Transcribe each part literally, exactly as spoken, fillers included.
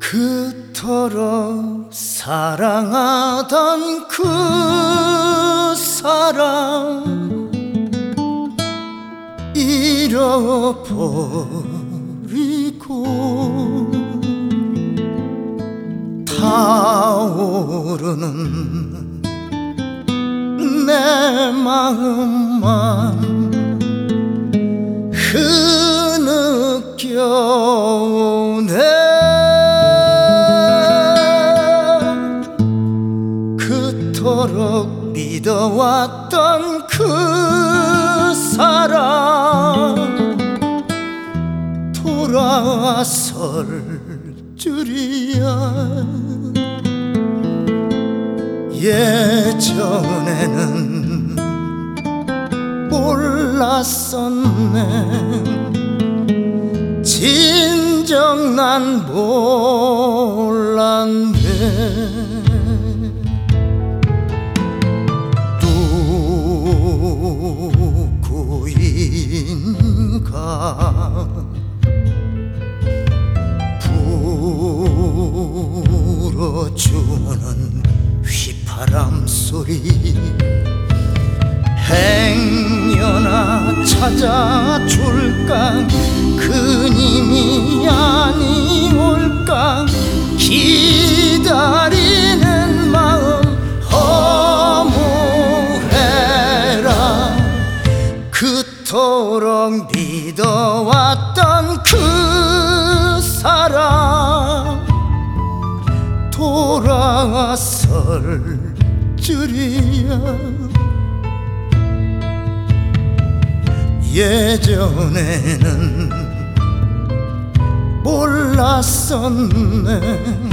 그토록 사랑하던 그 사람 잃어버리고 타오르는 내 마음만 흐느껴오네. 그토록 믿어왔던 그 사람 돌아설 줄이야. 예전에는 몰랐었네. 진정 난 몰랐네. 누구인가 불어주는 휘파람 소리 행여나 찾아줄까. 그님이 아니올까. 기다리는 마음 허무해라. 그토록 믿어왔던 그 사람 돌아설 줄이야. 예전에는 몰랐었네.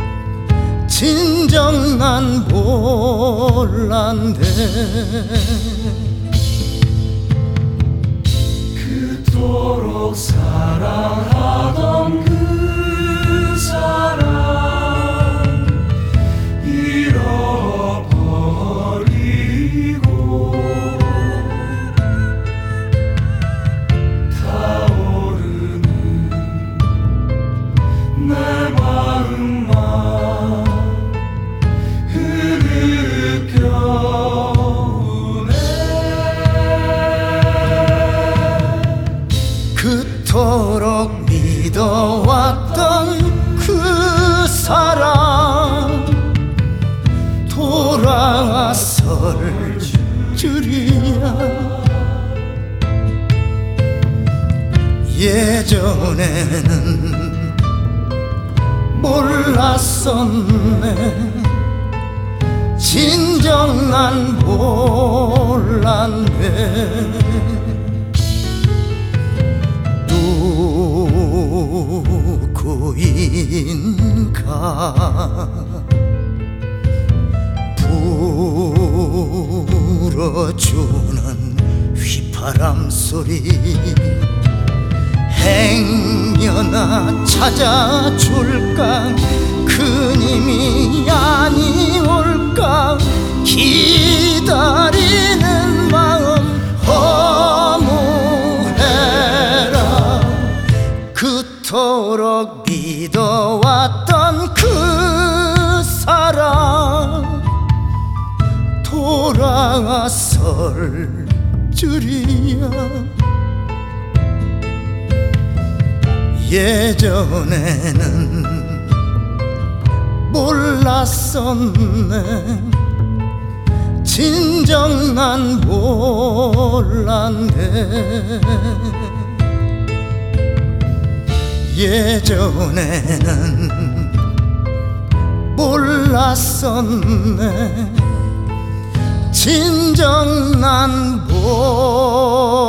진정 난 몰랐네. 그토록 사랑하던 그 사람 잃어버리고 타오르는 내 마음만 흐느껴오네. 그토록 믿어왔던 그 사람 돌아설 줄이야. 예전에는 몰랐었네. 진정 난 몰랐네. 누구인가 불어주는 휘파람 소리 행여나 찾아줄까. 그님이 아니올까. 기다리는 마음 허무해라. 그토록 믿어왔던 그 사람 돌아설 줄이야. 예전에는 몰랐었네. 진정 난 몰랐네. 예전에는 몰랐었네. 진정 난 몰랐네.